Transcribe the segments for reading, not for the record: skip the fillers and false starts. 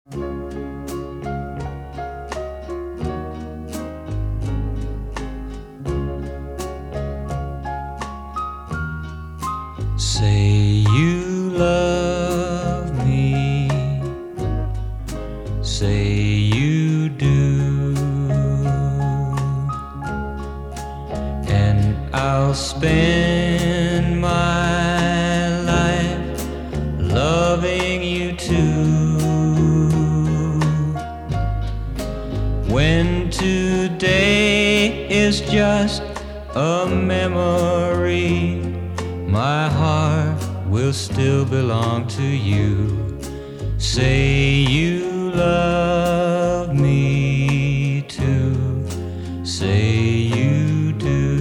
Say you love me, say you do, and I'll spend my life loving you too. When today is just a memory, my heart will still belong to you. Say you love me too, say you do.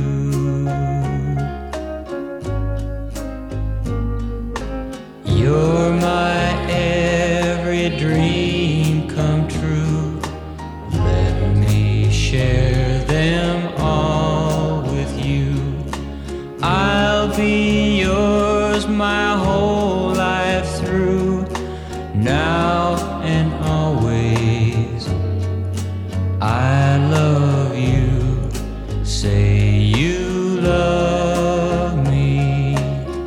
You're my every dream come true. Let me share them all with you. I'll be yours my whole life through, now and always. I love you, say you love me,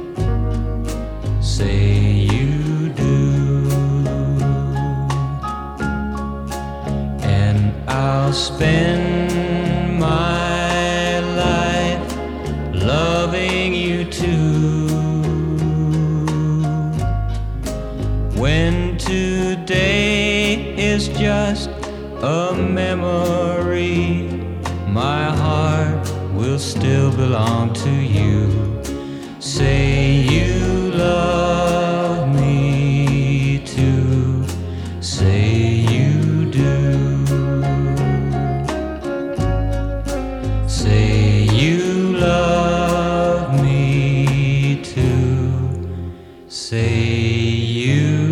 say you do, and I'll spend my life loving you too. When today is just a memory, my heart will still belong to you. Say you love me too, say you do, say you love me too, say you